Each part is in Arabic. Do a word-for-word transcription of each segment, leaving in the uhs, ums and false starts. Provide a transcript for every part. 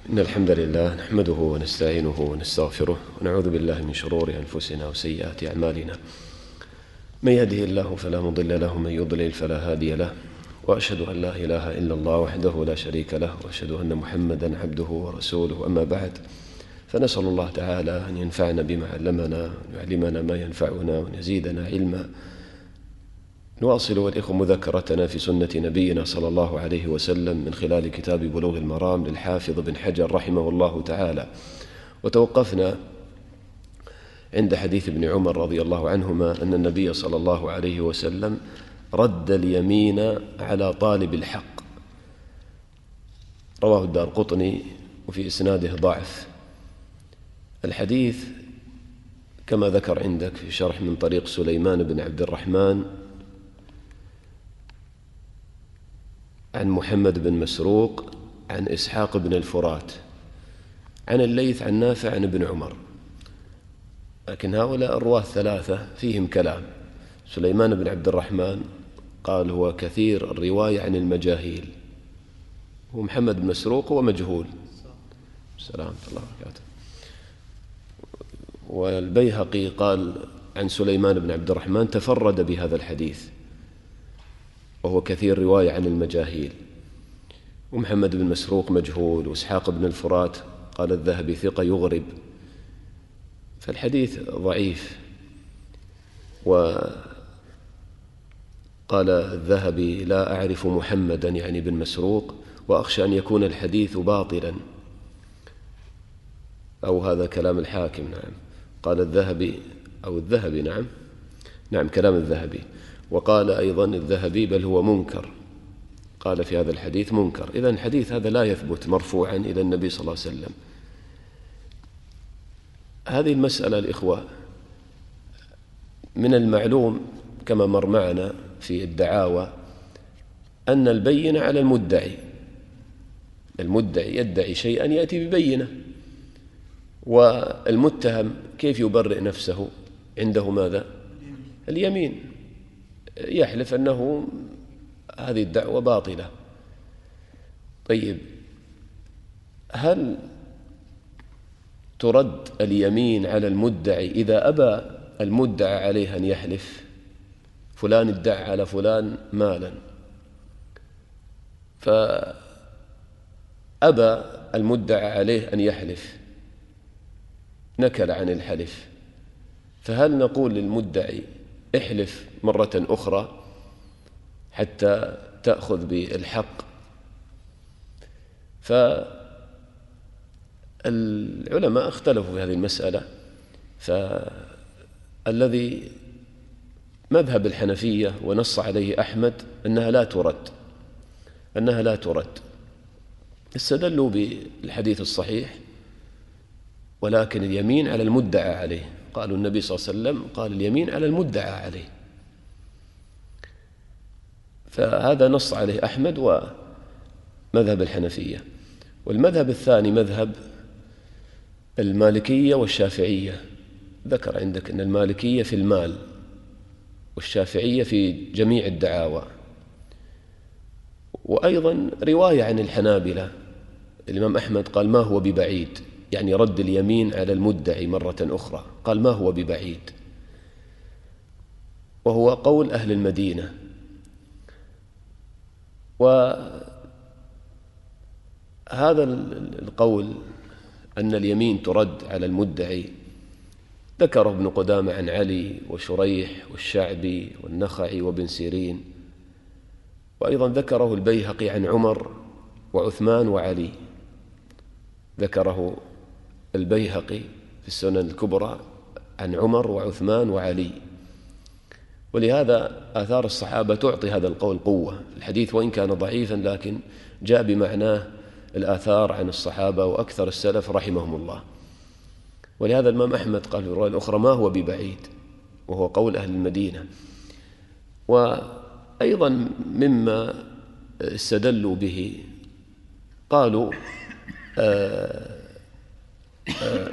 إن الحمد لله نحمده ونستعينه ونستغفره ونعوذ بالله من شرور أنفسنا وسيئات أعمالنا. من يهده الله فلا مضل له ومن يضلل فلا هادي له، وأشهد أن لا إله إلا الله وحده لا شريك له، وأشهد أن محمدا عبده ورسوله. أما بعد، فنسأل الله تعالى أن ينفعنا بما علمنا ويعلمنا ما ينفعنا ويزيدنا علما. نواصل والإخوة مذكرتنا في سنة نبينا صلى الله عليه وسلم من خلال كتاب بلوغ المرام للحافظ بن حجر رحمه الله تعالى، وتوقفنا عند حديث ابن عمر رضي الله عنهما أن النبي صلى الله عليه وسلم رد اليمين على طالب الحق. رواه الدارقطني وفي إسناده ضعف. الحديث كما ذكر عندك في شرح من طريق سليمان بن عبد الرحمن عن محمد بن مسروق عن إسحاق بن الفرات عن الليث عن نافع عن ابن عمر، لكن هؤلاء الرواة الثلاثة فيهم كلام. سليمان بن عبد الرحمن قال هو كثير الرواية عن المجاهيل، ومحمد بن مسروق هو مجهول. السلام الله وبركاته. والبيهقي قال عن سليمان بن عبد الرحمن تفرد بهذا الحديث وهو كثير رواية عن المجاهيل، ومحمد بن مسروق مجهول، وإسحاق بن الفرات قال الذهبي ثقة يغرب، فالحديث ضعيف. وقال الذهبي لا أعرف محمدا يعني بن مسروق، وأخشى أن يكون الحديث باطلا، أو هذا كلام الحاكم. نعم قال الذهبي أو الذهبي نعم نعم كلام الذهبي. وقال أيضا الذهبي بل هو منكر، قال في هذا الحديث منكر. إذن الحديث هذا لا يثبت مرفوعا إلى النبي صلى الله عليه وسلم. هذه المسألة الإخوة من المعلوم كما مر معنا في الدعاوى أن البينة على المدعي. المدعي يدعي شيئا يأتي ببينة، والمتهم كيف يبرئ نفسه؟ عنده ماذا؟ اليمين، يحلف أنه هذه الدعوة باطلة. طيب، هل ترد اليمين على المدعي إذا أبى المدعى عليه أن يحلف؟ فلان ادعى على فلان مالا، فأبى المدعى عليه أن يحلف، نكل عن الحلف، فهل نقول للمدعي احلف مرة أخرى حتى تأخذ بالحق؟ فالعلماء اختلفوا في هذه المسألة. فالذي مذهب الحنفية ونص عليه أحمد أنها لا ترد، أنها لا ترد. استدلوا بالحديث الصحيح، ولكن اليمين على المدعى عليه. قالوا النبي صلى الله عليه وسلم قال اليمين على المدعى عليه، فهذا نص عليه أحمد ومذهب الحنفية. والمذهب الثاني مذهب المالكية والشافعية. ذكر عندك أن المالكية في المال والشافعية في جميع الدعاوى. وأيضا رواية عن الحنابلة، الإمام أحمد قال ما هو ببعيد، يعني رد اليمين على المدعي مرة أخرى، قال ما هو ببعيد، وهو قول أهل المدينة. وهذا القول أن اليمين ترد على المدعي ذكره ابن قدامة عن علي وشريح والشعبي والنخعي وابن سيرين، وأيضا ذكره البيهقي عن عمر وعثمان وعلي. ذكره البيهقي في السنن الكبرى عن عمر وعثمان وعلي. ولهذا آثار الصحابة تعطي هذا القول قوة. الحديث وإن كان ضعيفا لكن جاء بمعناه الآثار عن الصحابة وأكثر السلف رحمهم الله. ولهذا الإمام أحمد قال في الرواية الأخرى ما هو ببعيد، وهو قول أهل المدينة. وأيضا مما استدلوا به قالوا آه آه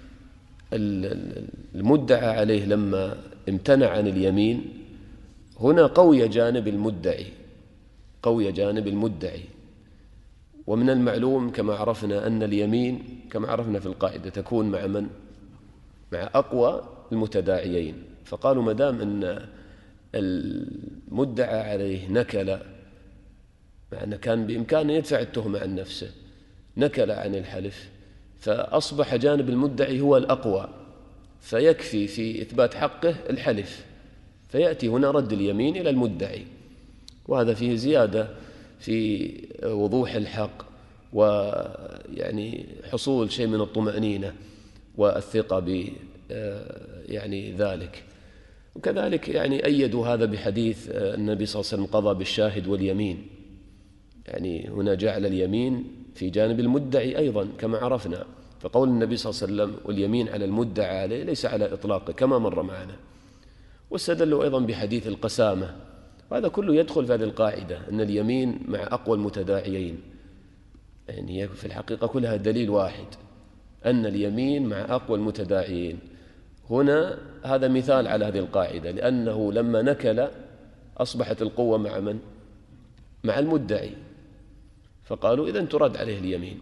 المدعى عليه لما امتنع عن اليمين هنا قوي جانب المدعي، قوي جانب المدعي، ومن المعلوم كما عرفنا أن اليمين كما عرفنا في القاعدة تكون مع من؟ مع أقوى المتداعيين. فقالوا ما دام أن المدعى عليه نكل، مع أنه كان بإمكانه يدفع التهمة عن نفسه، نكل عن الحلف، فأصبح جانب المدعي هو الأقوى، فيكفي في إثبات حقه الحلف، فيأتي هنا رد اليمين إلى المدعي، وهذا فيه زيادة في وضوح الحق ويعني حصول شيء من الطمأنينة والثقة ب يعني ذلك. وكذلك يعني أيدوا هذا بحديث النبي صلى الله عليه وسلم قضى بالشاهد واليمين، يعني هنا جعل اليمين في جانب المدعي أيضا كما عرفنا، فقول النبي صلى الله عليه وسلم واليمين على المدعى عليه ليس على إطلاقه كما مر معنا. واستدلوا أيضا بحديث القسامة، وهذا كله يدخل في هذه القاعدة أن اليمين مع أقوى المتداعيين، يعني هي في الحقيقة كلها دليل واحد، أن اليمين مع أقوى المتداعيين. هنا هذا مثال على هذه القاعدة، لأنه لما نكل أصبحت القوة مع من؟ مع المدعي، فقالوا إذن ترد عليه اليمين.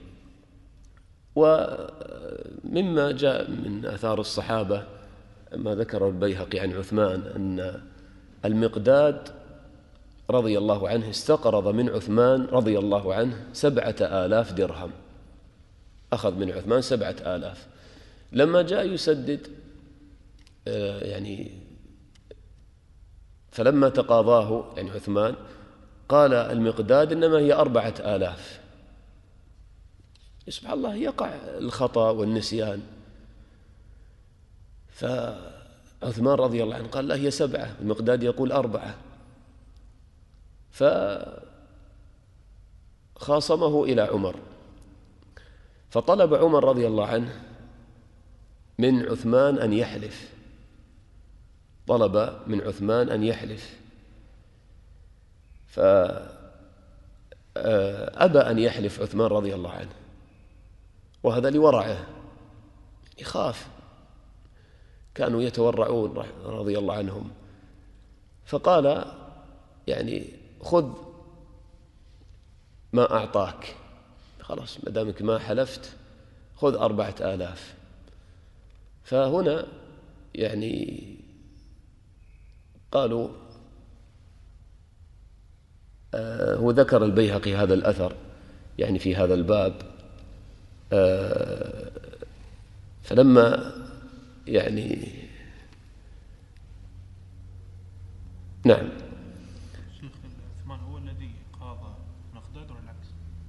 ومما جاء من آثار الصحابة ما ذكره البيهقي عن عثمان أن المقداد رضي الله عنه استقرض من عثمان رضي الله عنه سبعة آلاف درهم، أخذ من عثمان سبعة آلاف. لما جاء يسدد يعني فلما تقاضاه يعني عثمان قال المقداد إنما هي أربعة آلاف. سبحان الله يقع الخطأ والنسيان، فعثمان رضي الله عنه قال لا هي سبعة، المقداد يقول أربعة، فخاصمه إلى عمر، فطلب عمر رضي الله عنه من عثمان أن يحلف، طلب من عثمان أن يحلف، فأبى أن يحلف عثمان رضي الله عنه، وهذا لورعه، يخاف، كانوا يتورعون رضي الله عنهم. فقال يعني خذ ما أعطاك، خلاص ما دامك ما حلفت خذ أربعة آلاف. فهنا يعني قالوا آه هو ذكر البيهقي هذا الأثر يعني في هذا الباب، آه فلما يعني نعم شيخ عثمان هو الذي قاضى مقداد ولا العكس؟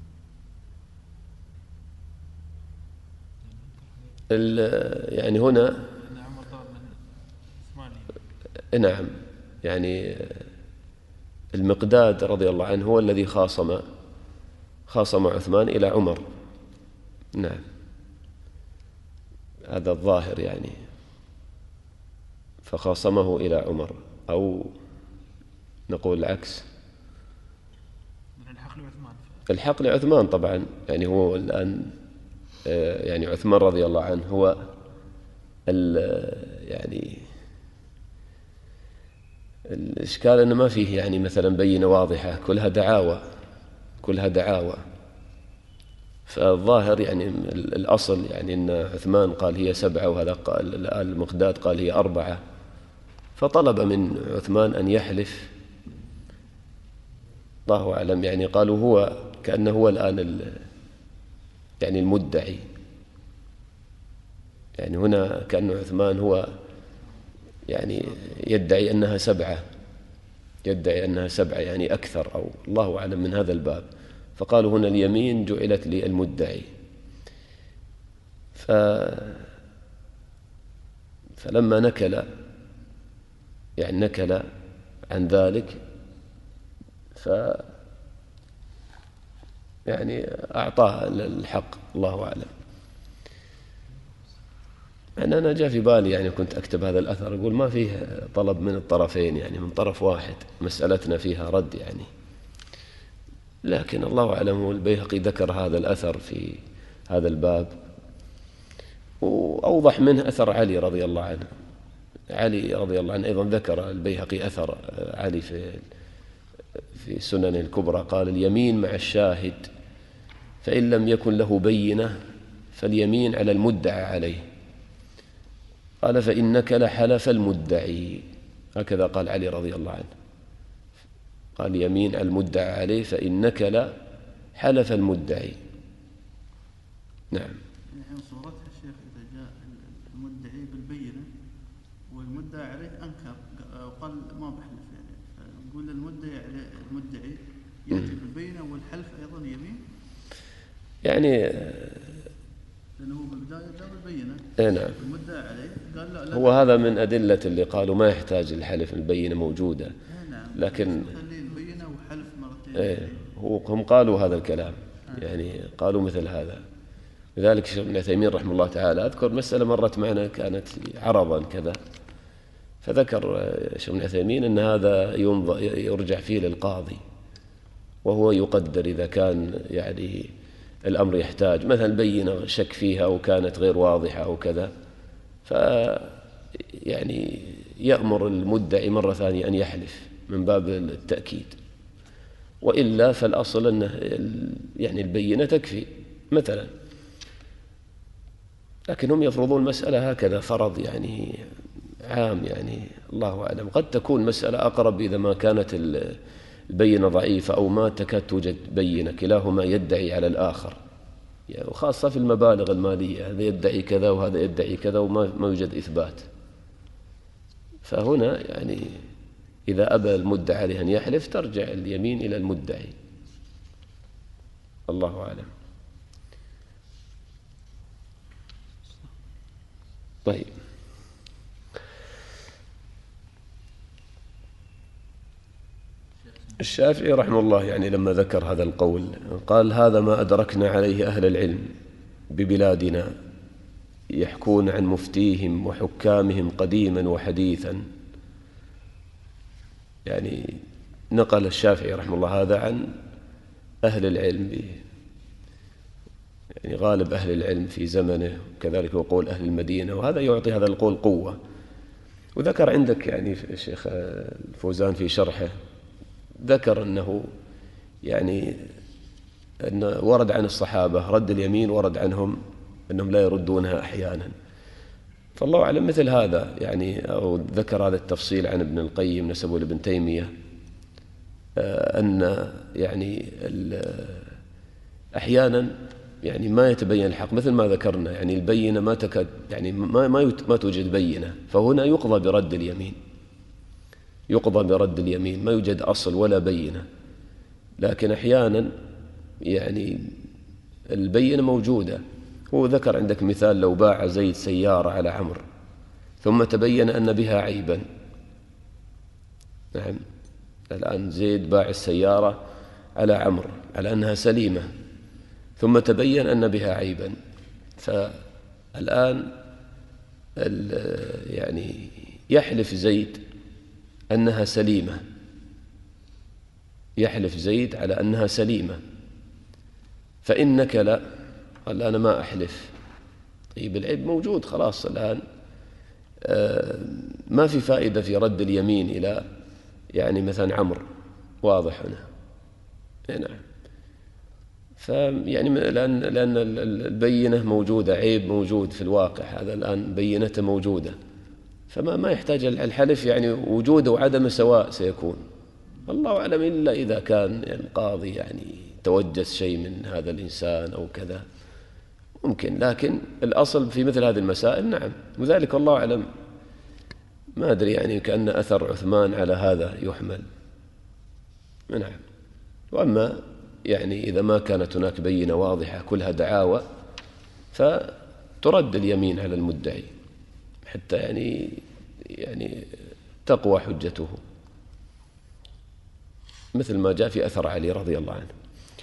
يعني هنا نعم وطار من عثمان. نعم يعني المقداد رضي الله عنه هو الذي خاصم خاصم عثمان إلى عمر. نعم هذا الظاهر يعني، فخاصمه إلى عمر، أو نقول العكس، الحق لعثمان. الحق لعثمان طبعا، يعني هو الآن يعني عثمان رضي الله عنه هو يعني الإشكال أنه ما فيه يعني مثلا بينة واضحة، كلها دعاوى كلها دعاوى فالظاهر يعني الأصل يعني أن عثمان قال هي سبعة وهذا قال المقداد قال هي أربعة، فطلب من عثمان أن يحلف، الله أعلم يعني قالوا هو كأنه هو الآن يعني المدعي، يعني هنا كأن عثمان هو يعني يدعي أنها سبعة يدعي أنها سبعة يعني أكثر، أو الله أعلم من هذا الباب. فقالوا هنا اليمين جعلت للمدعي، ف... فلما نكل يعني نكل عن ذلك ف يعني أعطاه الحق، الله أعلم. يعني أنا جاء في بالي يعني كنت أكتب هذا الأثر أقول ما فيه طلب من الطرفين، يعني من طرف واحد مسألتنا فيها رد يعني، لكن الله أعلم. البيهقي ذكر هذا الأثر في هذا الباب، وأوضح منه أثر علي رضي الله عنه. علي رضي الله عنه أيضا ذكر البيهقي أثر علي في في سنن الكبرى، قال اليمين مع الشاهد فإن لم يكن له بينة فاليمين على المدعى عليه. قال فإنك لحلف المدعي، هكذا قال علي رضي الله عنه، قال يمين على المدعى عليه فإنك لحلف المدعي. نعم. الحين صورتها الشيخ إذا جاء المدعي بالبينة والمدعى عليه أنكر وقال ما بحلف، يعني فنقول المدعي عليه المدعي يأتي بالبينة والحلف أيضا يمين، يعني لأنه بالبداية جاء بالبينة. إيه نعم. المدعى عليه قال لا لا هو هذا من أدلة اللي قالوا ما يحتاج الحلف، البينة موجودة. نعم. لكن خلي البينة وحلف مرتين. إيه هو هم قالوا هذا الكلام، يعني قالوا مثل هذا. لذلك الشيخ ابن عثيمين رحمه الله تعالى، أذكر مسألة مرت معنا كانت عرضا كذا، فذكر الشيخ ابن عثيمين أن هذا يرجع فيه للقاضي، وهو يقدر إذا كان يعني الأمر يحتاج مثلا بينة شك فيها أو كانت غير واضحة أو كذا، ف يعني يأمر المدعي مرة ثانية أن يحلف من باب التأكيد، وإلا فالأصل أنه يعني البينة تكفي مثلا. لكن هم يفرضون مسألة هكذا فرض يعني عام، يعني الله أعلم. قد تكون مسألة أقرب إذا ما كانت البينة ضعيفة أو ما تكاد توجد بينة، كلاهما يدعي على الآخر، يعني وخاصة في المبالغ المالية، هذا يدعي كذا وهذا يدعي كذا وما ما يوجد إثبات. فهنا يعني إذا أبى المدعي عليه أن يحلف ترجع اليمين إلى المدعي، الله أعلم. طيب، الشافعي رحمه الله يعني لما ذكر هذا القول قال هذا ما أدركنا عليه أهل العلم ببلادنا، يحكون عن مفتيهم وحكامهم قديما وحديثا. يعني نقل الشافعي رحمه الله هذا عن أهل العلم، يعني غالب أهل العلم في زمنه، كذلك هو قول أهل المدينة، وهذا يعطي هذا القول قوة. وذكر عندك يعني الشيخ الفوزان في شرحه ذكر أنه يعني أن ورد عن الصحابة رد اليمين، ورد عنهم أنهم لا يردونها أحيانا. فالله أعلم مثل هذا يعني، أو ذكر هذا التفصيل عن ابن القيم نسبه لابن تيمية، أن يعني أحيانا يعني ما يتبين الحق مثل ما ذكرنا، يعني البينة ما تكاد يعني ما ما ما توجد بينة، فهنا يقضى برد اليمين، يقضى برد اليمين، ما يوجد أصل ولا بينة. لكن أحيانا يعني البينة موجودة. هو ذكر عندك مثال لو باع زيد سيارة على عمرو ثم تبين أن بها عيبا. نعم، الآن زيد باع السيارة على عمرو على أنها سليمة، ثم تبين أن بها عيبا، فالآن يعني يحلف زيد أنها سليمة، يحلف زيد على أنها سليمة، فإنك لا، قال أنا ما أحلف. طيب العيب موجود خلاص، الآن ما في فائدة في رد اليمين إلى يعني مثلا عمرو، واضح هنا. نعم، فيعني لأن لأن البينة موجودة، عيب موجود في الواقع، هذا الآن بينته موجودة، فما ما يحتاج الحلف، يعني وجوده وعدمه سواء سيكون. الله أعلم، إلا إذا كان القاضي يعني توجس شيء من هذا الإنسان أو كذا ممكن، لكن الأصل في مثل هذه المسائل نعم. وذلك الله أعلم، ما أدري يعني كأن أثر عثمان على هذا يحمل. نعم. وأما يعني إذا ما كانت هناك بينة واضحة كلها دعاوى فترد اليمين على المدعي حتى يعني يعني تقوى حجته، مثل ما جاء في أثر علي رضي الله عنه.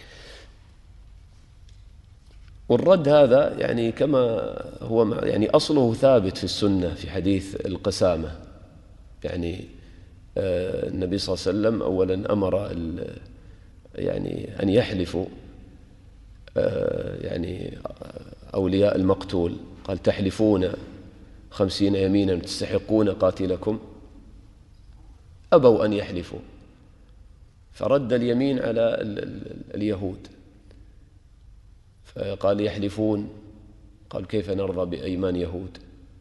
والرد هذا يعني كما هو يعني أصله ثابت في السنة في حديث القسامة، يعني النبي صلى الله عليه وسلم أولا أمر يعني أن يحلفوا يعني أولياء المقتول، قال تحلفون خمسين يمينا تستحقون قاتلكم، أبوا أن يحلفوا فرد اليمين على اليهود. فقال يحلفون، قال كيف نرضى بأيمان يهود؟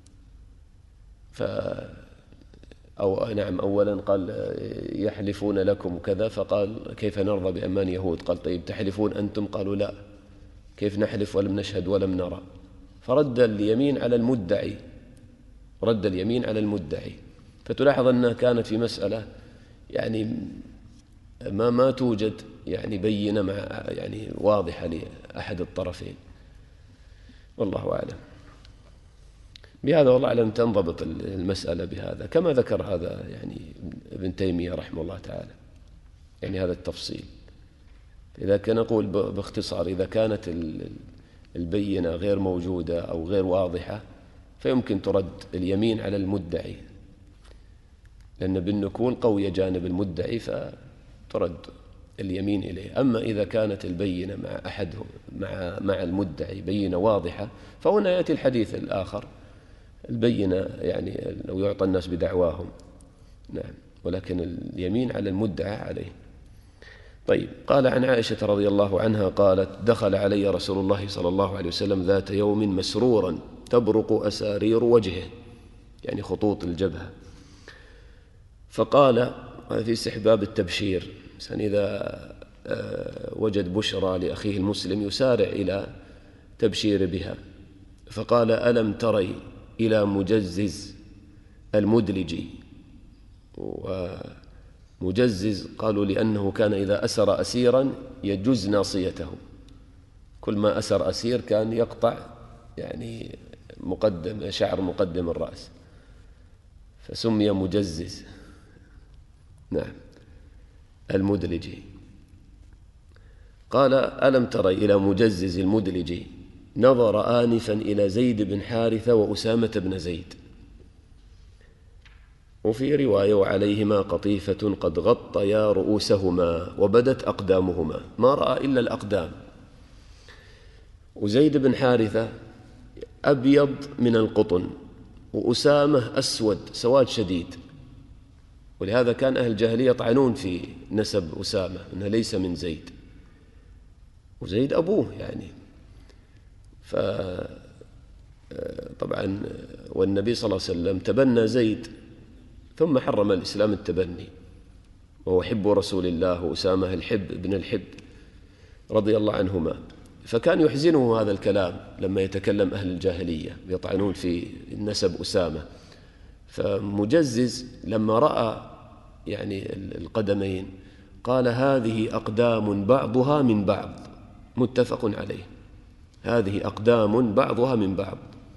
ف أو نعم أولا قال يحلفون لكم كذا، فقال كيف نرضى بأيمان يهود؟ قال طيب تحلفون أنتم؟ قالوا لا، كيف نحلف ولم نشهد ولم نرى؟ فرد اليمين على المدعي، رد اليمين على المدعي. فتلاحظ أنها كانت في مسألة يعني ما ما توجد يعني بينة مع يعني واضحة لأحد الطرفين، والله أعلم. بهذا والله أعلم تنضبط المسألة بهذا، كما ذكر هذا يعني ابن تيمية رحمه الله تعالى، يعني هذا التفصيل. إذا كان نقول باختصار إذا كانت البينة غير موجودة أو غير واضحة فيمكن ترد اليمين على المدعي، لأن بالنكول قوي جانب المدعي فترد اليمين إليه. أما إذا كانت البينة مع أحد مع مع المدعي بينة واضحة فهنا يأتي الحديث الآخر، البينة يعني لو يعطى الناس بدعواهم، نعم، ولكن اليمين على المدعى عليه. طيب، قال عن عائشة رضي الله عنها قالت دخل علي رسول الله صلى الله عليه وسلم ذات يوم مسرورا تبرق أسارير وجهه، يعني خطوط الجبهة، فقال في استحباب التبشير، يعني إذا وجد بشرى لأخيه المسلم يسارع إلى تبشير بها، فقال ألم تري إلى مجزز المدلجي؟ ومجزز قالوا لأنه كان إذا أسر أسيرا يجز ناصيته، كل ما أسر أسير كان يقطع يعني مقدم شعر مقدم الرأس، فسمي مجزز، نعم، المدلجي. قال ألم تري إلى مجزز المدلجي؟ نظر آنفا إلى زيد بن حارثة وأسامة بن زيد. وفي رواية وعليهما قطيفة قد غطيا رؤوسهما وبدت أقدامهما، ما رأى إلا الأقدام. وزيد بن حارثة أبيض من القطن، وأسامة أسود سواد شديد، ولهذا كان أهل الجاهلية يطعنون في نسب أسامة أنه ليس من زيد، وزيد أبوه يعني. فطبعا والنبي صلى الله عليه وسلم تبنى زيد ثم حرم الإسلام التبني، وهو حب رسول الله وأسامة الحب ابن الحب رضي الله عنهما. فكان يحزنه هذا الكلام لما يتكلم أهل الجاهلية يطعنون في نسب أسامة. فمجزز لما رأى يعني القدمين قال هذه أقدام بعضها من بعض، متفق عليه، هذه أقدام بعضها من بعض.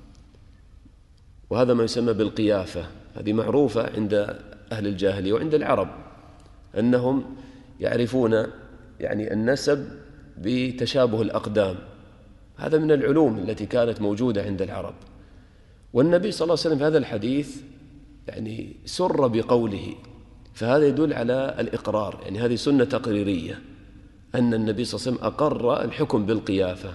وهذا ما يسمى بالقيافة، هذه معروفة عند أهل الجاهلية وعند العرب، أنهم يعرفون يعني النسب بتشابه الأقدام، هذا من العلوم التي كانت موجودة عند العرب. والنبي صلى الله عليه وسلم في هذا الحديث يعني سر بقوله، فهذا يدل على الإقرار، يعني هذه سنة تقريرية أن النبي صلى الله عليه وسلم أقر الحكم بالقيافة.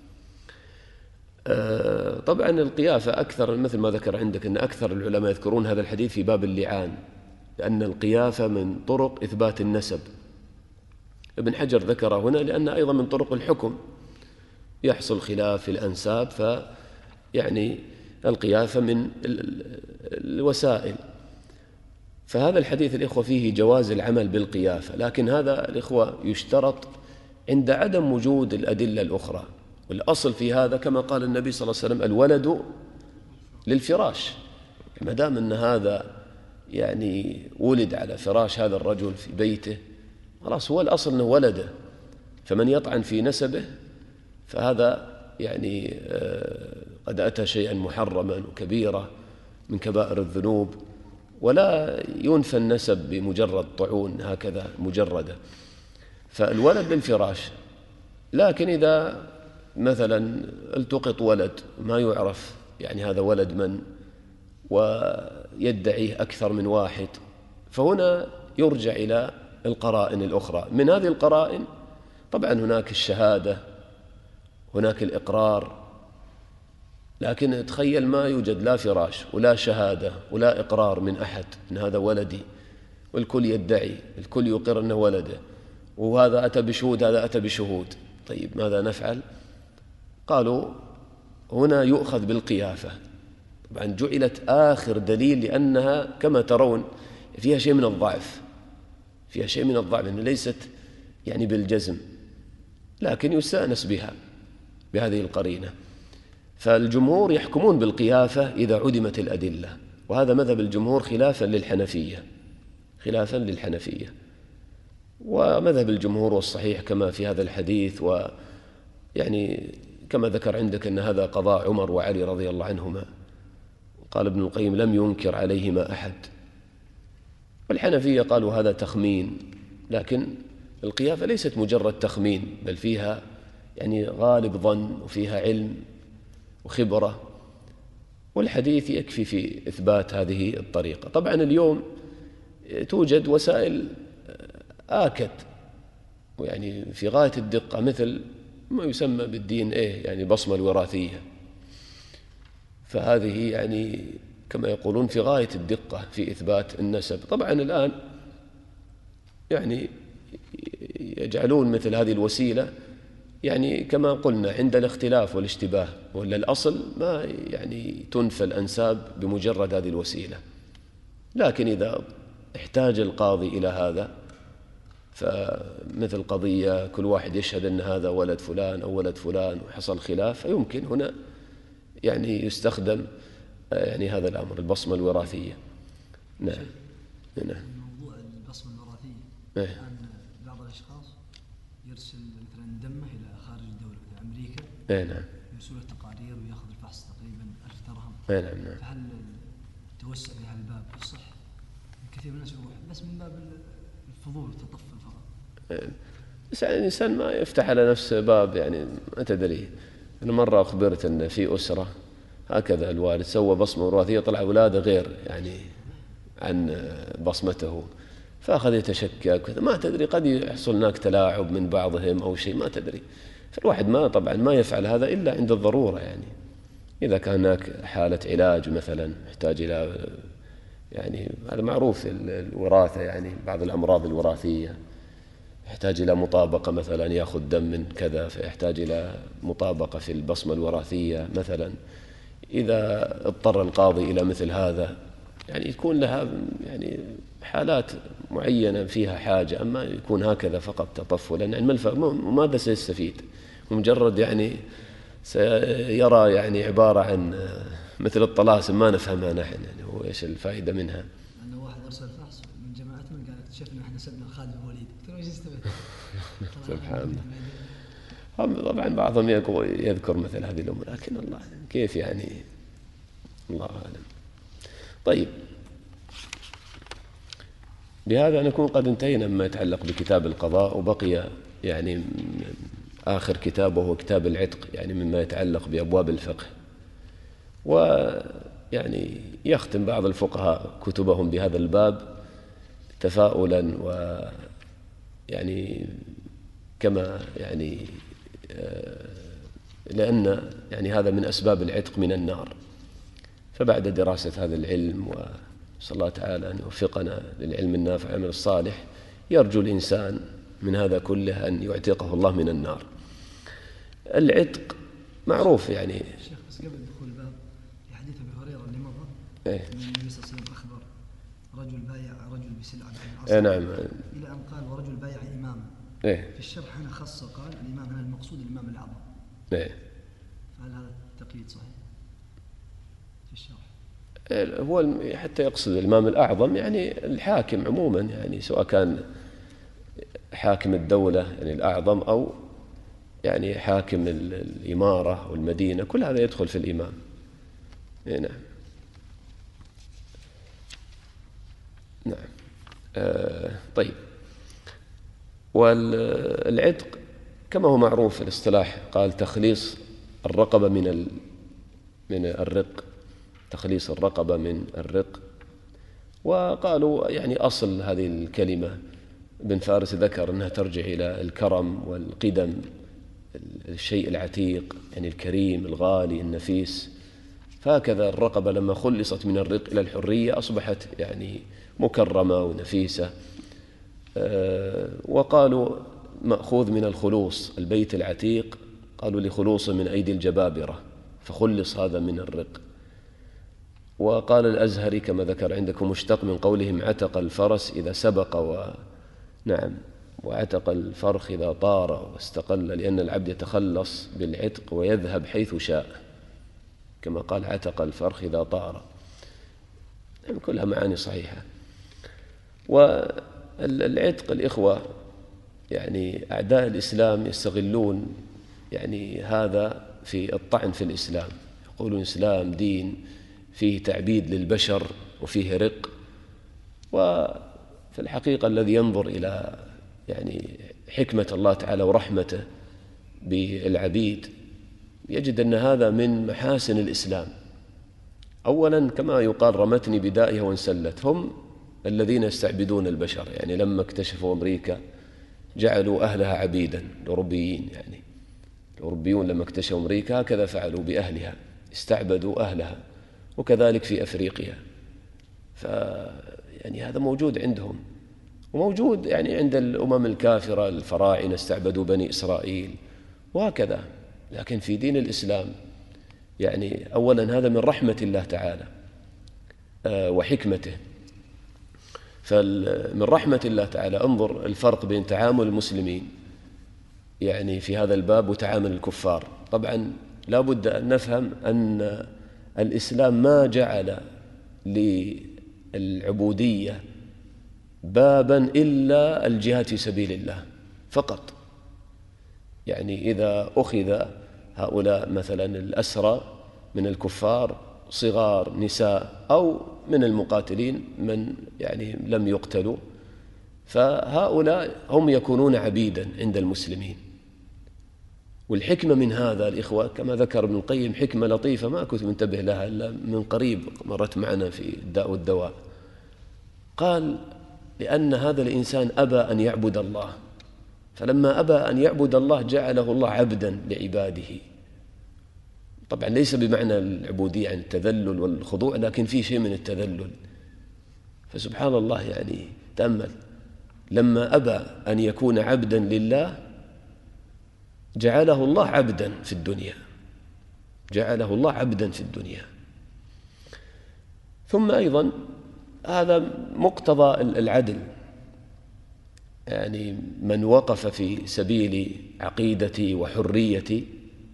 آه طبعا القيافة أكثر مثل ما ذكر عندك أن أكثر العلماء يذكرون هذا الحديث في باب اللعان، لأن القيافة من طرق إثبات النسب. ابن حجر ذكر هنا لأن أيضا من طرق الحكم، يحصل خلاف في الأنساب، فيعني القيافة من الوسائل. فهذا الحديث الإخوة فيه جواز العمل بالقيافة، لكن هذا الإخوة يشترط عند عدم وجود الأدلة الأخرى. والأصل في هذا كما قال النبي صلى الله عليه وسلم الولد للفراش، ما دام أن هذا يعني ولد على فراش هذا الرجل في بيته خلاص هو الأصل أنه ولده، فمن يطعن في نسبه فهذا يعني قد أتى شيئا محرما وكبيرة من كبائر الذنوب، ولا ينفى النسب بمجرد طعون هكذا مجردة. فالولد للفراش، لكن إذا مثلا التقط ولد ما يعرف يعني هذا ولد من ويدعيه أكثر من واحد، فهنا يرجع إلى القرائن الأخرى. من هذه القرائن طبعا هناك الشهادة، هناك الإقرار، لكن تخيل ما يوجد لا فراش ولا شهادة ولا إقرار من أحد إن هذا ولدي، والكل يدعي، الكل يقر أنه ولده، وهذا أتى بشهود هذا أتى بشهود. طيب ماذا نفعل؟ قالوا هنا يؤخذ بالقيافة. طبعا جعلت آخر دليل لأنها كما ترون فيها شيء من الضعف، فيها شيء من الضعف أنها ليست يعني بالجزم، لكن يستأنس بها بهذه القرينة. فالجمهور يحكمون بالقيافة إذا عدمت الأدلة، وهذا مذهب الجمهور خلافا للحنفية، خلافا للحنفية. ومذهب الجمهور والصحيح كما في هذا الحديث، ويعني كما ذكر عندك أن هذا قضاء عمر وعلي رضي الله عنهما، قال ابن القيم لم ينكر عليهما أحد. والحنفية قالوا هذا تخمين، لكن القيافة ليست مجرد تخمين، بل فيها يعني غالب ظن وفيها علم وخبرة، والحديث يكفي في إثبات هذه الطريقة. طبعا اليوم توجد وسائل آكد ويعني في غاية الدقة، مثل ما يسمى بالدي إن إيه، يعني بصمة الوراثية، فهذه يعني كما يقولون في غاية الدقة في إثبات النسب. طبعا الآن يعني يجعلون مثل هذه الوسيلة يعني كما قلنا عند الاختلاف والاشتباه، ولا الأصل ما يعني تنفى الأنساب بمجرد هذه الوسيلة. لكن إذا احتاج القاضي إلى هذا، فمثل قضية كل واحد يشهد أن هذا ولد فلان أو ولد فلان وحصل خلاف، فيمكن هنا يعني يستخدم يعني هذا الأمر البصمة الوراثية. نعم. نعم. موضوع البصمة الوراثية، إيه؟ أن بعض الأشخاص يرسل مثلا دمه إلى خارج الدولة، إلى أمريكا. إيه نعم. يرسل له تقارير ويأخذ الفحص تقريبا ألف درهم. إيه نعم نعم. فهل توسع في هذا الباب الصح؟ كثير من الناس يروح بس من باب الفضول والتطفل فقط. بس يعني الإنسان ما يفتح على نفسه باب، يعني ما تدري. أنا مرة أخبرت أن في أسرة هكذا الوالد سوى بصمة وراثية، طلع أولاده غير يعني عن بصمته، فأخذ يتشكك، ما تدري قد يحصل هناك تلاعب من بعضهم أو شيء، ما تدري. فالواحد ما طبعا ما يفعل هذا إلا عند الضرورة، يعني إذا كان هناك حالة علاج مثلا يحتاج إلى، يعني هذا معروف الوراثة، يعني بعض الأمراض الوراثية يحتاج إلى مطابقة، مثلا يأخذ دم من كذا فيحتاج إلى مطابقة في البصمة الوراثية مثلا. إذا اضطر القاضي إلى مثل هذا، يعني يكون لها يعني حالات معينة فيها حاجة، أما يكون هكذا فقط تطفلا، يعني ماذا سيستفيد؟ مجرد يعني سيرى يعني عبارة عن مثل الطلاسم ما نفهمها نحن، يعني هو إيش الفائدة منها؟ أنه واحد أرسل فحص من جماعتنا قال اكتشفنا إحنا سبنا خالد بن الوليد، قلت له إيش يستفيد؟ سبحان الله. طبعا بعضهم يذكر مثل هذه الأمور، لكن الله كيف يعني، الله أعلم. طيب، بهذا نكون قد انتهينا مما يتعلق بكتاب القضاء، وبقي يعني آخر كتاب وهو كتاب العتق، يعني مما يتعلق بأبواب الفقه. ويعني يختم بعض الفقهاء كتبهم بهذا الباب تفاؤلا، ويعني كما يعني لأن يعني هذا من أسباب العتق من النار. فبعد دراسة هذا العلم، وصلى الله تعالى أن يوفقنا للعلم النافع والعمل الصالح، يرجو الإنسان من هذا كله أن يعتقه الله من النار. العتق معروف يعني. شيخ بس قبل دخول الباب، في حديث أبي هريرة اللي مضى، إيه؟ النبي صلى الله عليه وسلم أخبر رجل بايع رجل بسلعة إيه نعم. إلى أن قال ورجل بايع إماما. إيه؟ في الشرح هنا خص قال الإمام هنا المقصود الإمام الأعظم. إيه؟ فهل هذا التقييد صحيح في الشرح؟ هو حتى يقصد الإمام الأعظم يعني الحاكم عموما، يعني سواء كان حاكم الدولة يعني الأعظم، أو يعني حاكم الإمارة والمدينة، كل هذا يدخل في الإمام. نعم. نعم. آه طيب، والعتق كما هو معروف في الاصطلاح، قال تخليص الرقبة من ال من الرق، تخليص الرقبة من الرق. وقالوا يعني أصل هذه الكلمة ابن فارس ذكر أنها ترجع إلى الكرم والقدم، الشيء العتيق يعني الكريم الغالي النفيس. فهكذا الرقبة لما خلصت من الرق إلى الحرية أصبحت يعني مكرمة ونفيسة. أه وقالوا مأخوذ من الخلوص، البيت العتيق قالوا لخلوص من أيدي الجبابرة فخلص هذا من الرق. وقال الأزهري كما ذكر عندكم مشتق من قولهم عتق الفرس إذا سبق و نعم وعتق الفرخ إذا طار واستقل، لأن العبد يتخلص بالعتق ويذهب حيث شاء، كما قال عتق الفرخ إذا طار. يعني كلها معاني صحيحة. والعتق الإخوة يعني أعداء الإسلام يستغلون يعني هذا في الطعن في الإسلام، يقولون الإسلام دين فيه تعبيد للبشر وفيه رق. وفي الحقيقة الذي ينظر إلى يعني حكمة الله تعالى ورحمته بالعبيد يجد أن هذا من محاسن الإسلام. أولا كما يقال رمتني بدائها وانسلت، هم الذين يستعبدون البشر. يعني لما اكتشفوا أمريكا جعلوا أهلها عبيدا، الأوروبيين يعني الأوروبيون لما اكتشفوا أمريكا هكذا فعلوا بأهلها، استعبدوا أهلها. وكذلك في أفريقيا، ف يعني هذا موجود عندهم، وموجود يعني عند الأمم الكافرة الفراعنة استعبدوا بني إسرائيل وهكذا. لكن في دين الإسلام يعني أولا هذا من رحمة الله تعالى وحكمته. فمن رحمة الله تعالى انظر الفرق بين تعامل المسلمين يعني في هذا الباب وتعامل الكفار. طبعا لا بد أن نفهم أن الإسلام ما جعل للعبودية بابا إلا الجهاد في سبيل الله فقط. يعني إذا أخذ هؤلاء مثلا الأسرى من الكفار صغار نساء أو من المقاتلين من يعني لم يقتلوا، فهؤلاء هم يكونون عبيدا عند المسلمين. والحكمة من هذا الإخوة كما ذكر ابن القيم حكمة لطيفة ما كنت منتبه لها إلا من قريب، مرت معنا في الداء والدواء. قال لأن هذا الإنسان أبى أن يعبد الله، فلما أبى أن يعبد الله جعله الله عبدا لعباده. طبعا ليس بمعنى العبودية عن التذلل والخضوع، لكن في شيء من التذلل. فسبحان الله يعني تأمل، لما أبى أن يكون عبدا لله جعله الله عبدا في الدنيا، جعله الله عبدا في الدنيا. ثم أيضا هذا مقتضى العدل، يعني من وقف في سبيل عقيدتي وحريتي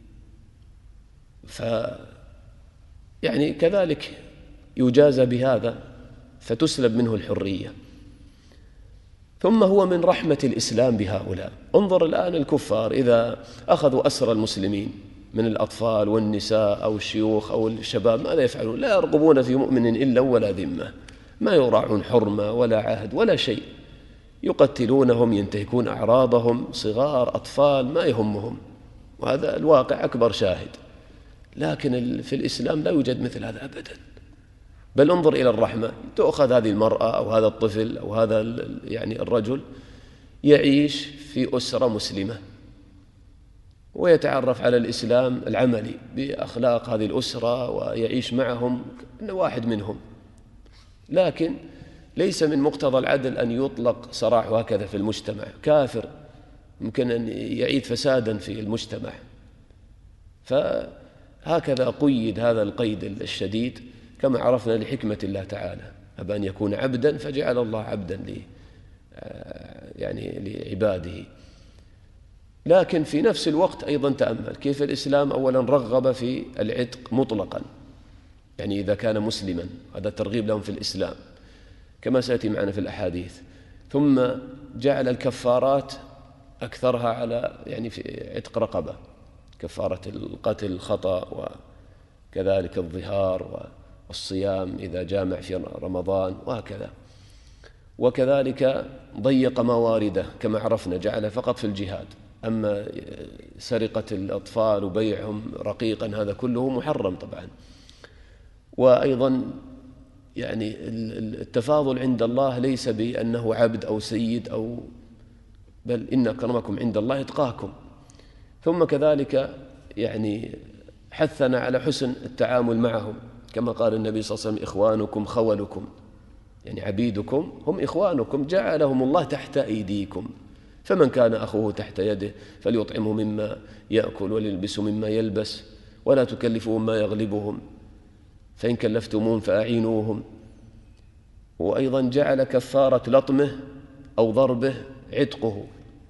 ف يعني كذلك يجازى بهذا فتسلب منه الحرية. ثم هو من رحمة الإسلام بهؤلاء. انظر الآن الكفار إذا أخذوا أسر المسلمين من الأطفال والنساء أو الشيوخ أو الشباب ماذا يفعلون؟ لا يرقبون في مؤمن إلا ولا ذمة، ما يراعون حرمة ولا عهد ولا شيء، يقتلونهم ينتهكون أعراضهم، صغار أطفال ما يهمهم، وهذا الواقع أكبر شاهد. لكن في الإسلام لا يوجد مثل هذا أبدا. بل انظر إلى الرحمة، تأخذ هذه المرأة أو هذا الطفل أو هذا يعني الرجل يعيش في أسرة مسلمة ويتعرف على الإسلام العملي بأخلاق هذه الأسرة ويعيش معهم إنه واحد منهم. لكن ليس من مقتضى العدل أن يطلق سراحه هكذا في المجتمع، كافر يمكن أن يعيد فسادا في المجتمع. فهكذا قيد هذا القيد الشديد كما عرفنا لحكمة الله تعالى، أبى أن يكون عبدا فجعل الله عبدا لي يعني لعباده. لكن في نفس الوقت أيضا تأمل كيف الإسلام أولا رغب في العتق مطلقا، يعني إذا كان مسلما هذا ترغيب لهم في الإسلام كما سيأتي معنا في الأحاديث. ثم جعل الكفارات أكثرها على يعني في عتق رقبة، كفارة القتل الخطأ وكذلك الظهار والصيام إذا جامع في رمضان وهكذا. وكذلك ضيق موارده كما عرفنا، جعل فقط في الجهاد. أما سرقة الأطفال وبيعهم رقيقا هذا كله محرم طبعا. وأيضا يعني التفاضل عند الله ليس بأنه عبد أو سيد أو بل إن أكرمكم عند الله اتقاكم. ثم كذلك يعني حثنا على حسن التعامل معهم كما قال النبي صلى الله عليه وسلم إخوانكم خولكم، يعني عبيدكم هم إخوانكم، جعلهم الله تحت أيديكم، فمن كان أخوه تحت يده فليطعمه مما يأكل وليلبسه مما يلبس ولا تكلفوهم ما يغلبهم، فإن كلفتموهم فأعينوهم. وأيضا جعل كفارة لطمه أو ضربه عتقه،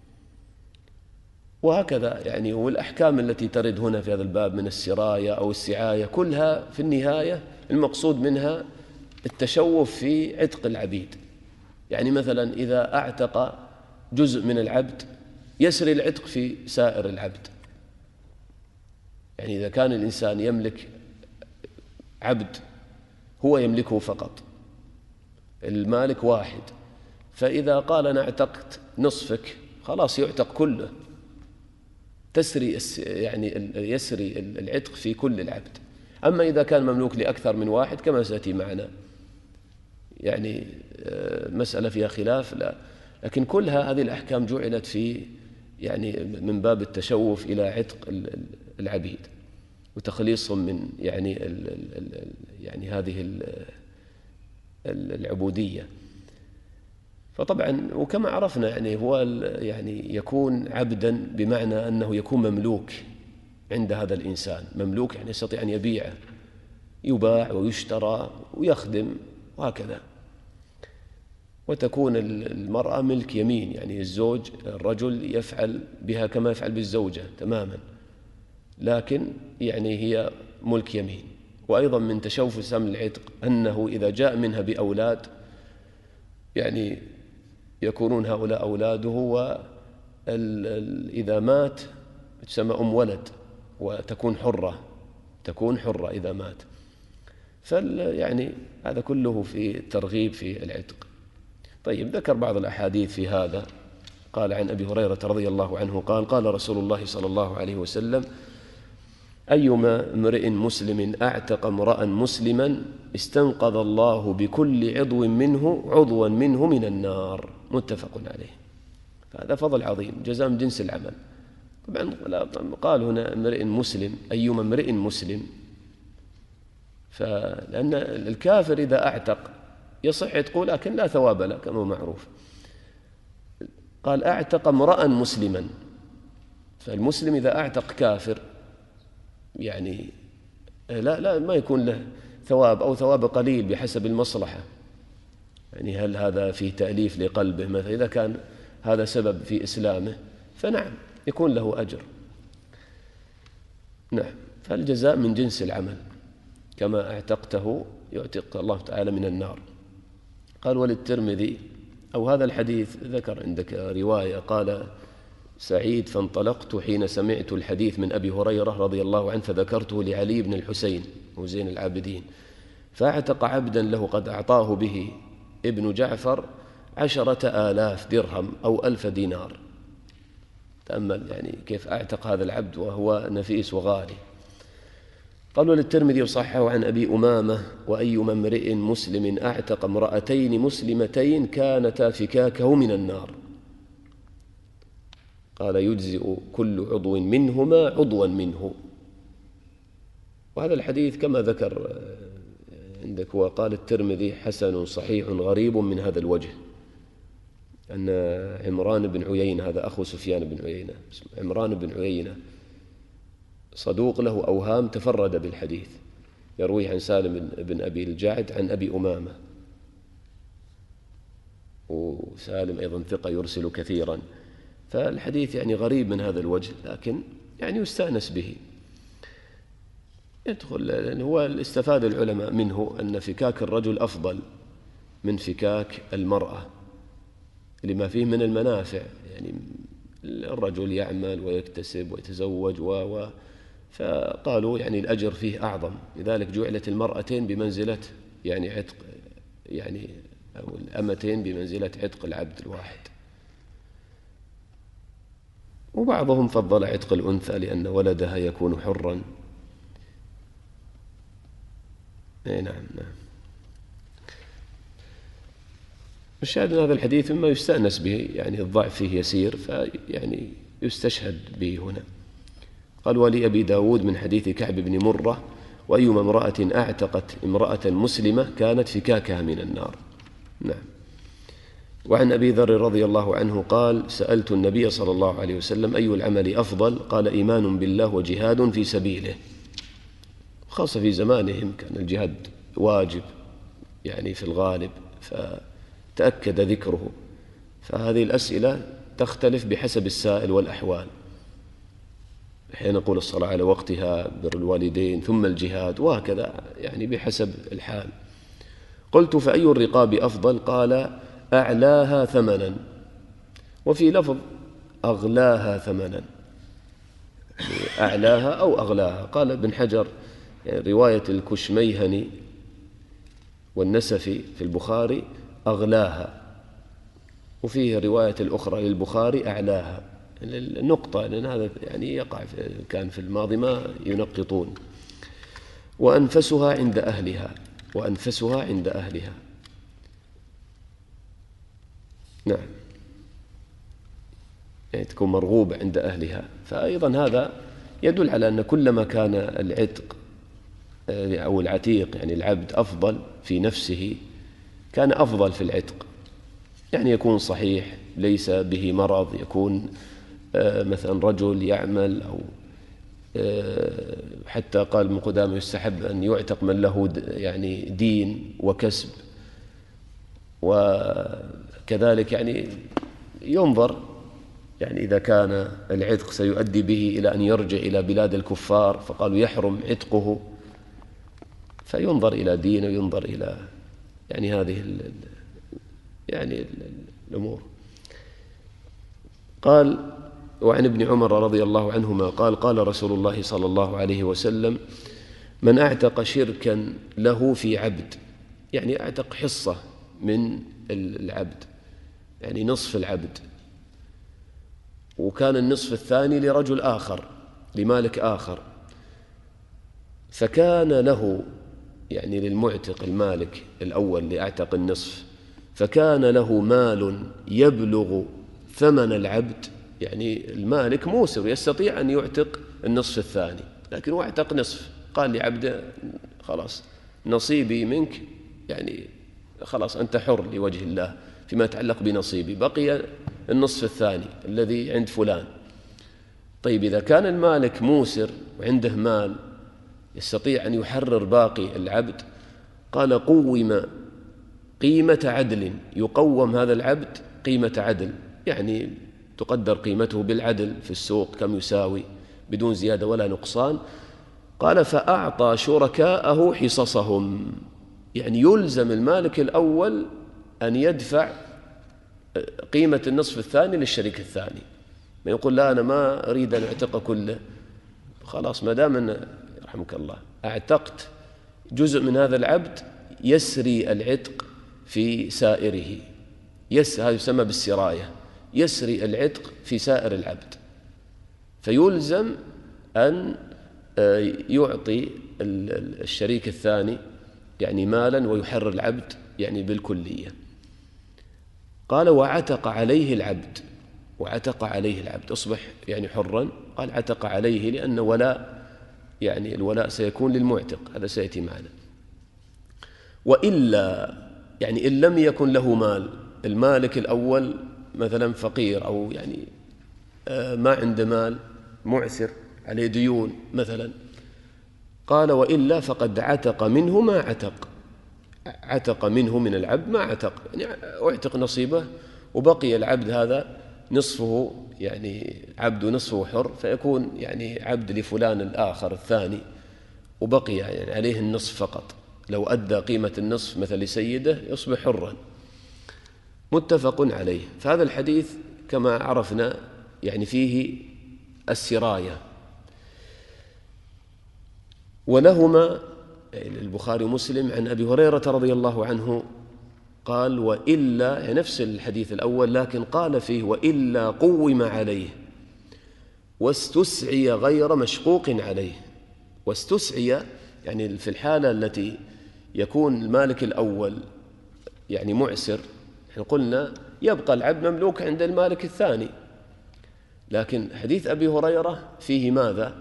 وهكذا يعني. والأحكام التي ترد هنا في هذا الباب من السراية أو السعاية كلها في النهاية المقصود منها التشوف في عتق العبيد. يعني مثلا إذا أعتق جزء من العبد يسري العتق في سائر العبد. يعني إذا كان الإنسان يملك عبد هو يملكه فقط، المالك واحد، فإذا قال أنا اعتقت نصفك خلاص يعتق كله، تسري يعني يسري العتق في كل العبد. أما إذا كان مملوك لأكثر من واحد كما سيأتي معنا يعني مسألة فيها خلاف، لا، لكن كلها هذه الأحكام جعلت في يعني من باب التشوف إلى عتق العبيد وتخليصهم من يعني ال ال يعني هذه العبودية. فطبعا وكما عرفنا يعني هو يعني يكون عبدا بمعنى أنه يكون مملوك عند هذا الإنسان، مملوك يعني يستطيع أن يبيعه، يباع ويشترى ويخدم وهكذا. وتكون المرأة ملك يمين، يعني الزوج الرجل يفعل بها كما يفعل بالزوجة تماما، لكن يعني هي ملك يمين. وأيضا من تشوف سم العتق أنه إذا جاء منها بأولاد يعني يكونون هؤلاء أولاده، وإذا مات تسمى أم ولد وتكون حرة، تكون حرة إذا مات. فال يعني هذا كله في الترغيب في العتق. طيب، ذكر بعض الأحاديث في هذا. قال عن أبي هريرة رضي الله عنه قال قال رسول الله صلى الله عليه وسلم: أيما امرئ مسلم أعتق امرأ مسلما استنقذ الله بكل عضو منه عضوا منه من النار. متفق عليه. هذا فضل عظيم، جزاء من جنس العمل. طبعا قال هنا امرئ مسلم، أيما امرئ مسلم، فلأن الكافر إذا أعتق يصح عتقه لكن لا ثواب له كما هو معروف. قال أعتق امرأ مسلما، فالمسلم إذا أعتق كافر يعني لا لا ما يكون له ثواب أو ثواب قليل بحسب المصلحة. يعني هل هذا فيه تأليف لقلبه مثلا؟ إذا كان هذا سبب في إسلامه فنعم يكون له أجر. نعم، فالجزاء من جنس العمل، كما اعتقته يعتق الله تعالى من النار. قال وللترمذي أو هذا الحديث ذكر عندك رواية، قال سعيد: فانطلقت حين سمعت الحديث من أبي هريرة رضي الله عنه فذكرته لعلي بن الحسين وزين العابدين، فاعتق عبدا له قد أعطاه به ابن جعفر عشرة آلاف درهم أو ألف دينار. تأمل يعني كيف أعتق هذا العبد وهو نفيس وغالي. قالوا للترمذي وصححه عن أبي أمامة: وأيما امرئ مسلم أعتق امرأتين مسلمتين كانتا فكاكه من النار، قال يجزئ كل عضو منهما عضوا منه. وهذا الحديث كما ذكر عندك وقال الترمذي حسن صحيح غريب من هذا الوجه، أن عمران بن عيينة، هذا أخو سفيان بن عيينة، عمران بن عيينة صدوق له أوهام، تفرد بالحديث، يرويه عن سالم بن أبي الجعد عن أبي أمامة، وسالم أيضا ثقة يرسل كثيرا، فالحديث يعني غريب من هذا الوجه، لكن يعني يستأنس به، يدخل. لأن هو استفاد العلماء منه أن فكاك الرجل أفضل من فكاك المرأة لما فيه من المنافع. يعني الرجل يعمل ويكتسب ويتزوج و و فقالوا يعني الأجر فيه أعظم، لذلك جعلت المرأتين بمنزلة يعني عتق، يعني أو الأمتين بمنزلة عتق العبد الواحد. وبعضهم فضل عتق الأنثى لأن ولدها يكون حرا. أي نعم نعم. الشاهد هذا الحديث مما يستأنس به، يعني الضعف فيه يسير، فيعني يستشهد به هنا. قال ولأبي داود من حديث كعب بن مرة: وأيما امرأة أعتقت امرأة مسلمة كانت فكاكها من النار. نعم. وعن أبي ذر رضي الله عنه قال سألت النبي صلى الله عليه وسلم أي العمل أفضل؟ قال إيمان بالله وجهاد في سبيله. خاصة في زمانهم كان الجهاد واجب يعني في الغالب، فتأكد ذكره. فهذه الأسئلة تختلف بحسب السائل والأحوال. حين نقول الصلاة على وقتها، بر الوالدين، ثم الجهاد، وهكذا يعني بحسب الحال. قلت فأي الرقاب أفضل؟ قال أعلاها ثمنا، وفي لفظ أغلاها ثمنا، أعلاها أو أغلاها. قال ابن حجر يعني رواية الكشميهني والنسفي في البخاري أغلاها، وفيه رواية الأخرى للبخاري أعلاها. النقطة لأن هذا يعني يقع كان في الماضي ما ينقطون. وأنفسها عند أهلها، وأنفسها عند أهلها. نعم، يعني تكون مرغوبة عند أهلها. فأيضا هذا يدل على أن كلما كان العتق أو العتيق يعني العبد أفضل في نفسه كان أفضل في العتق. يعني يكون صحيح ليس به مرض، يكون مثلا رجل يعمل، أو حتى قال ابن قدامة يستحب أن يعتق من له يعني دين وكسب. وكذلك يعني ينظر يعني إذا كان العتق سيؤدي به إلى أن يرجع إلى بلاد الكفار فقالوا يحرم عتقه، فينظر إلى دينه وينظر إلى يعني هذه ال يعني الأمور. قال وعن ابن عمر رضي الله عنهما قال قال رسول الله صلى الله عليه وسلم من أعتق شركا له في عبد، يعني أعتق حصة من العبد، يعني نصف العبد، وكان النصف الثاني لرجل آخر لمالك آخر، فكان له يعني للمعتق المالك الأول لأعتق النصف، فكان له مال يبلغ ثمن العبد، يعني المالك موسر يستطيع أن يعتق النصف الثاني، لكن هو اعتق نصف، قال لعبده خلاص نصيبي منك، يعني خلاص أنت حر لوجه الله فيما يتعلق بنصيبي، بقي النصف الثاني الذي عند فلان. طيب إذا كان المالك موسر وعنده مال يستطيع أن يحرر باقي العبد، قال قوم قيمة عدل، يقوم هذا العبد قيمة عدل، يعني تقدر قيمته بالعدل في السوق كم يساوي بدون زيادة ولا نقصان. قال فأعطى شركاءه حصصهم، يعني يلزم المالك الأول أن يدفع قيمة النصف الثاني للشريك الثاني، ما يقول لا أنا ما أريد أن أعتق كله، خلاص ما دام أن رحمك الله أعتقت جزء من هذا العبد يسري العتق في سائره، يس هذا يسمى بالسراية، يسري العتق في سائر العبد، فيلزم أن يعطي الشريك الثاني يعني مالا ويحرر العبد يعني بالكلية. قال وعتق عليه العبد، وعتق عليه العبد أصبح يعني حرا، قال عتق عليه لأن ولاء يعني الولاء سيكون للمعتق، هذا سيأتي معنا. وإلا يعني إن لم يكن له مال، المالك الأول مثلا فقير أو يعني ما عنده مال، معسر عليه ديون مثلا، قال وإلا فقد عتق منه ما عتق، عتق منه من العبد ما عتق، يعني اعتق نصيبه وبقي العبد هذا نصفه يعني عبد ونصفه حر، فيكون يعني عبد لفلان الآخر الثاني وبقي يعني عليه النصف فقط، لو أدى قيمة النصف مثل لسيده يصبح حرا. متفق عليه. فهذا الحديث كما عرفنا يعني فيه السراية. ولهما البخاري ومسلم عن أبي هريرة رضي الله عنه قال وإلا، يعني نفس الحديث الأول لكن قال فيه وإلا قوم عليه واستسعي غير مشقوق عليه. واستسعي يعني في الحالة التي يكون المالك الأول يعني معسر، احنا قلنا يبقى العبد مملوك عند المالك الثاني، لكن حديث أبي هريرة فيه ماذا؟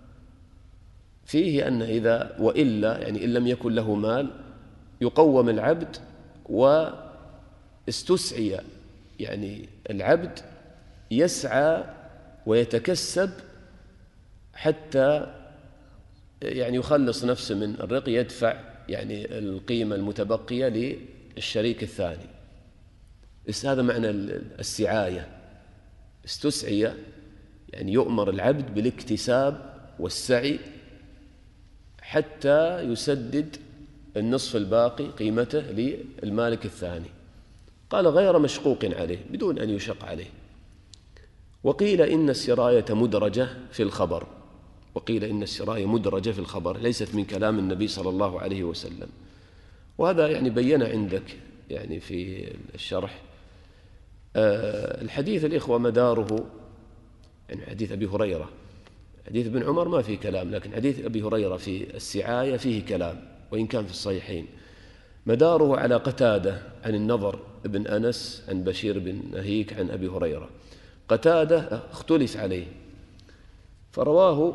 فيه أن إذا وإلا يعني إن لم يكن له مال يقوم العبد استسعي يعني العبد يسعى ويتكسب حتى يعني يخلص نفسه من الرق، يدفع يعني القيمة المتبقية للشريك الثاني. هذا معنى السعاية. استسعي يعني يؤمر العبد بالاكتساب والسعي حتى يسدد النصف الباقي قيمته للمالك الثاني. قال غير مشقوق عليه، بدون أن يشق عليه. وقيل إن السراية مدرجة في الخبر، وقيل إن السراية مدرجة في الخبر، ليست من كلام النبي صلى الله عليه وسلم. وهذا يعني بين عندك يعني في الشرح. أه الحديث الإخوة مداره يعني حديث أبي هريرة، حديث ابن عمر ما فيه كلام، لكن حديث أبي هريرة في السعاية فيه كلام وإن كان في الصحيحين. مداره على قتادة عن النضر بن أنس عن بشير بن نهيك عن أبي هريرة. قتادة اختلف عليه، فرواه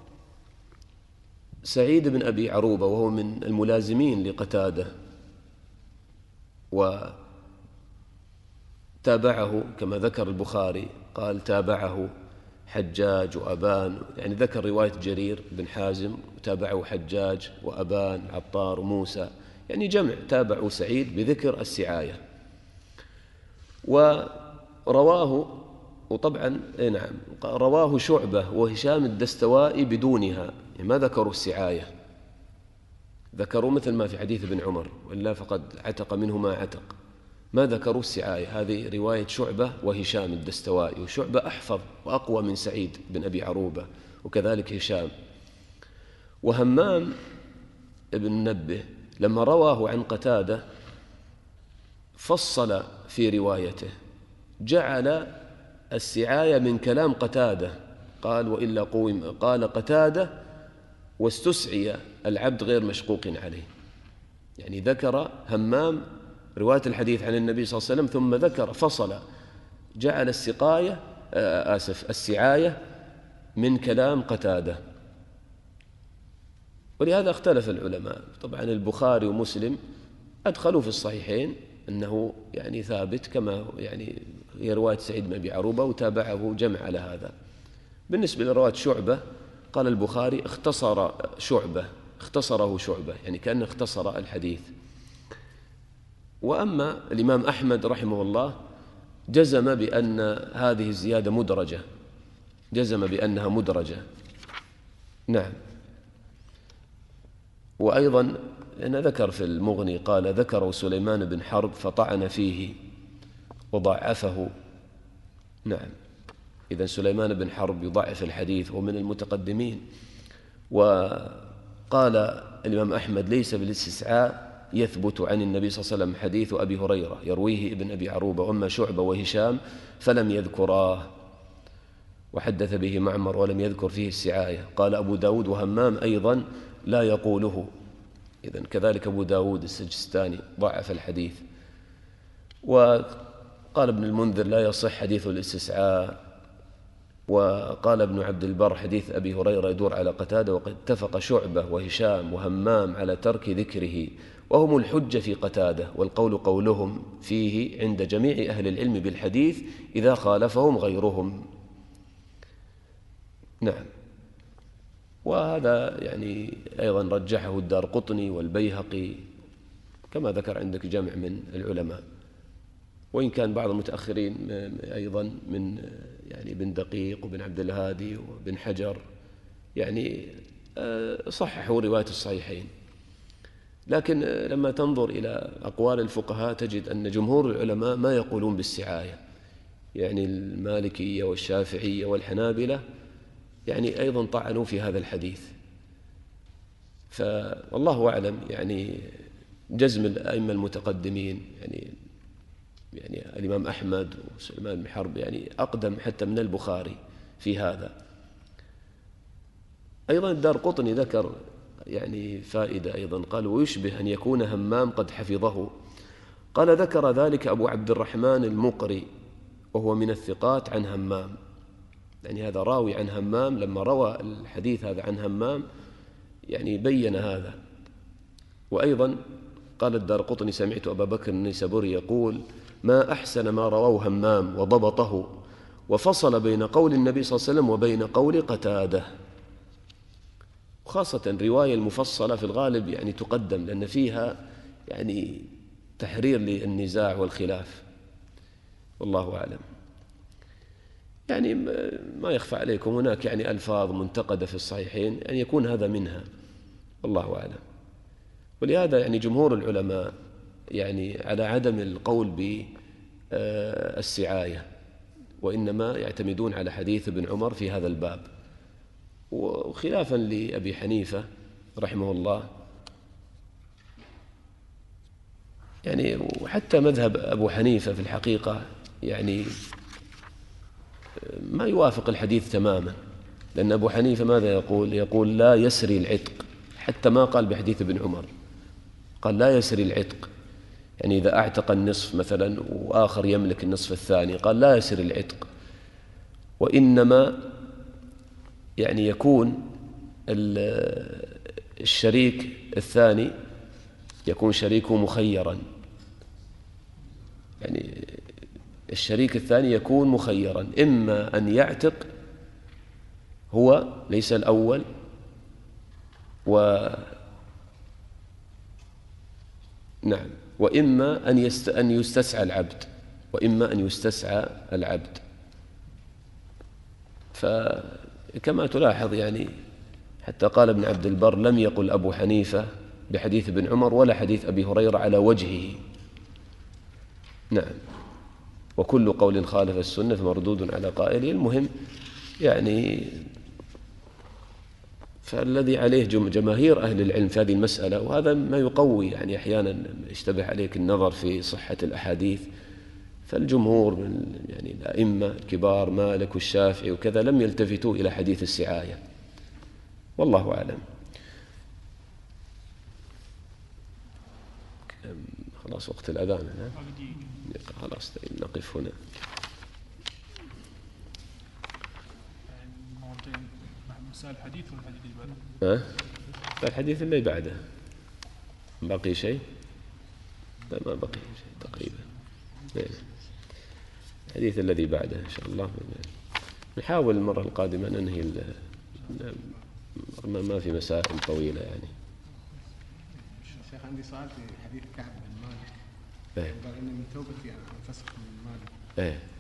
سعيد بن أبي عروبة وهو من الملازمين لقتادة، وتابعه كما ذكر البخاري، قال تابعه حجاج وأبان، يعني ذكر رواية جرير بن حازم وتابعه حجاج وأبان عطار وموسى، يعني جمع تابعوا سعيد بذكر السعاية. ورواه وطبعا نعم رواه شعبة وهشام الدستوائي بدونها، يعني ما ذكروا السعاية، ذكروا مثل ما في حديث ابن عمر وإلا فقد عتق منه ما عتق، ما ذكروا السعاية. هذه رواية شعبة وهشام الدستوائي، وشعبة أحفظ وأقوى من سعيد بن أبي عروبة، وكذلك هشام. وهمام ابن منبه لما رواه عن قتادة فصل في روايته، جعل السعاية من كلام قتادة، قال وإلا قوم، قال قتادة واستسعي العبد غير مشقوق عليه، يعني ذكر همام رواية الحديث عن النبي صلى الله عليه وسلم ثم ذكر فصل، جعل السقاية آسف السعاية من كلام قتادة. ولهذا اختلف العلماء. طبعا البخاري ومسلم أدخلوا في الصحيحين أنه يعني ثابت، كما يعني هي رواية سعيد بن أبي عروبة وتابعه جمع على هذا. بالنسبة لرواية شعبة قال البخاري اختصر شعبة اختصره شعبة يعني كأنه اختصر الحديث. وأما الإمام أحمد رحمه الله جزم بأن هذه الزيادة مدرجة، جزم بأنها مدرجة. نعم. وأيضا أنا ذكر في المغني قال ذكر سليمان بن حرب فطعن فيه وضعفه. نعم. إذن سليمان بن حرب يضعف الحديث ومن المتقدمين. وقال الإمام أحمد ليس بالاستسعاء يثبت عن النبي صلى الله عليه وسلم حديث أبي هريرة يرويه ابن أبي عروبة، وأما شعبة وهشام فلم يذكراه، وحدث به معمر ولم يذكر فيه السعاية. قال أبو داود وهمام أيضا لا يقوله. إذن كذلك أبو داود السجستاني ضعف الحديث. وقال ابن المنذر لا يصح حديث الاستسعاء. وقال ابن عبد البر حديث أبي هريرة يدور على قتادة، وقد اتفق شعبة وهشام وهمام على ترك ذكره، وهم الحجة في قتادة، والقول قولهم فيه عند جميع أهل العلم بالحديث إذا خالفهم غيرهم. نعم. وهذا يعني أيضا رجحه الدارقطني والبيهقي كما ذكر عندك جمع من العلماء، وإن كان بعض المتأخرين أيضا من يعني بن دقيق وبن عبد الهادي وبن حجر يعني صححوا رواية الصحيحين. لكن لما تنظر إلى أقوال الفقهاء تجد أن جمهور العلماء ما يقولون بالسعاية، يعني المالكية والشافعية والحنابلة يعني أيضا طعنوا في هذا الحديث. فالله أعلم يعني جزم الأئمة المتقدمين يعني يعني الإمام أحمد وسليمان بن حرب يعني أقدم حتى من البخاري في هذا. أيضا الدارقطني ذكر يعني فائدة أيضا، قال ويشبه أن يكون همام قد حفظه. قال ذكر ذلك أبو عبد الرحمن المقري وهو من الثقات عن همام، يعني هذا راوي عن همام، لما روى الحديث هذا عن همام يعني بين هذا. وأيضا قال الدارقطني: سمعت أبا بكر النيسابوري يقول: ما أحسن ما رواه همام وضبطه وفصل بين قول النبي صلى الله عليه وسلم وبين قول قتادة. وخاصة الرواية المفصلة في الغالب يعني تقدم، لأن فيها يعني تحرير للنزاع والخلاف، والله أعلم. يعني ما يخفى عليكم هناك يعني ألفاظ منتقدة في الصحيحين، يعني يكون هذا منها، والله أعلم. ولهذا يعني جمهور العلماء يعني على عدم القول بالسعاية، وإنما يعتمدون على حديث ابن عمر في هذا الباب. وخلافا لأبي حنيفة رحمه الله، يعني وحتى مذهب أبو حنيفة في الحقيقة يعني ما يوافق الحديث تماما، لأن أبو حنيفة ماذا يقول؟ يقول: لا يسري العتق، حتى ما قال بحديث ابن عمر، قال لا يسري العتق، يعني إذا أعتق النصف مثلا وآخر يملك النصف الثاني، قال لا يسري العتق، وإنما يعني يكون الشريك الثاني يكون شريكه مخيرا، يعني الشريك الثاني يكون مخيرا، إما أن يعتق هو ليس الأول و نعم وإما أن يست... أن يستسعى العبد وإما أن يستسعى العبد. فكما تلاحظ يعني حتى قال ابن عبد البر: لم يقل أبو حنيفة بحديث ابن عمر ولا حديث أبي هريرة على وجهه. نعم. وكل قول خالف السنة فمردود على قائله. المهم يعني فالذي عليه جماهير أهل العلم في هذه المسألة، وهذا ما يقوي يعني أحيانا يشتبه عليك النظر في صحة الأحاديث، فالجمهور من يعني الأئمة الكبار مالك والشافعي وكذا لم يلتفتوا إلى حديث السعاية، والله أعلم. خلاص وقت الأذان، خلاص نقف هنا. مسألة الحديث والحديث اللي بعده. ها؟ الحديث اللي بعده باقي شيء؟ لا ما بقي شيء تقريبا. الحديث الذي بعده إن شاء الله نحاول المرة القادمة ننهي ما في مسائل طويلة يعني. شيخ عندي سؤال في حديث كعب بن مالك. إيه. قال إن من توبتي أن أنفسخ من مالي. إيه.